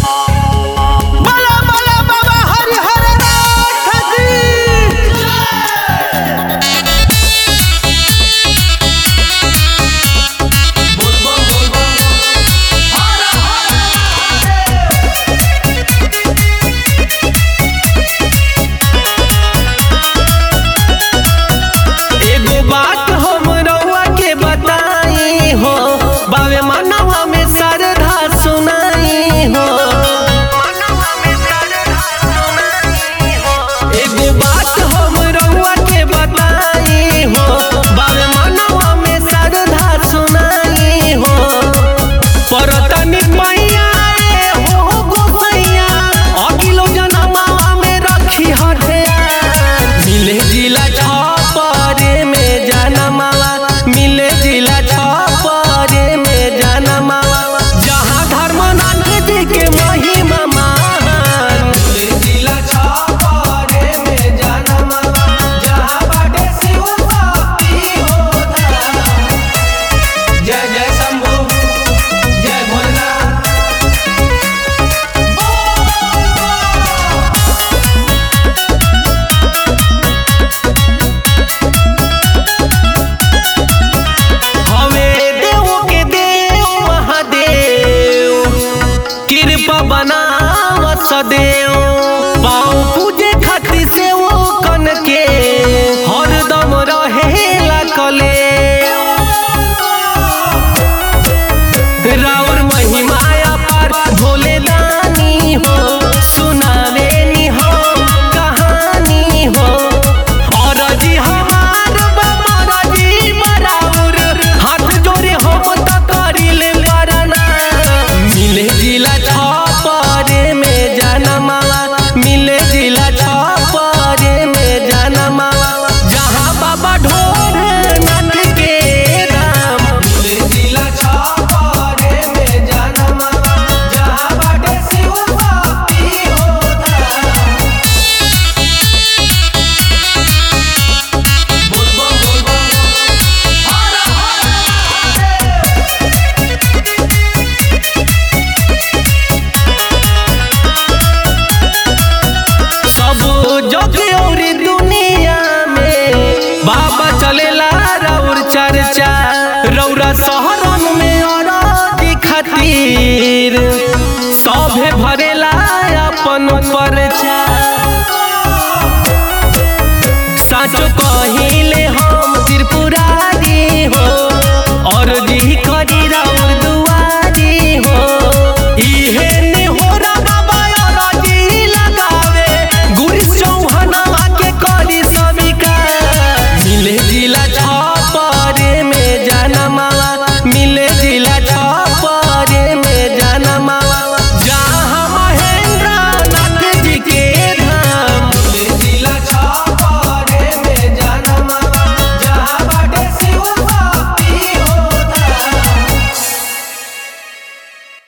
बला बला बाबा हरिहर नाथ की एगो बात हम रउआ के बताई हो, बावे मनवा में श्रद्धा सुनाई हो। एगो बात हम रउआ के बताई हो, बावे मनवा में श्रद्धा सुनाई हो। परतनी मैया रे हो गोसैया, अगिलो जनमवा में रखी हथियार। मिले जिला छपरे में जनमवा, मिले जिला छपरे में जनमवा, जहाँ धर्मनाथ जी के महिमा महान। मिले जिला छपरे में जनमवा, जहाँ बाटे शिव शक्ति होता। जय जय शंभू, जय भोलेनाथ। हवे देव के देव महादेव, कृपा बनाव सदेव।